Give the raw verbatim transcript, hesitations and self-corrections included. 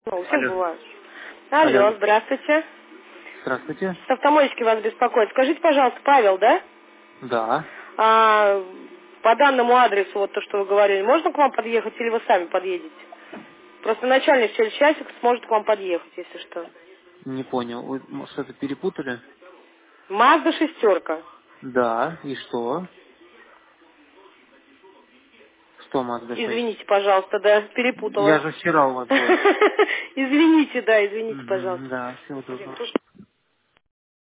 Ну, всем Алло. бывает. Алло. Алло, здравствуйте. Здравствуйте. С автомойки вас беспокоит. Скажите, пожалуйста, Павел, да? Да. А, по данному адресу, вот то, что вы говорили, можно к вам подъехать или вы сами подъедете? Просто начальник через часик сможет к вам подъехать, если что. Не понял. Вы м, что-то перепутали? Мазда шестерка. Да. И что? Что Мазда шесть? Извините, пожалуйста, да, Я перепутала. же вчера у вас был. Извините, да, извините, Угу, пожалуйста. да, всего доброго.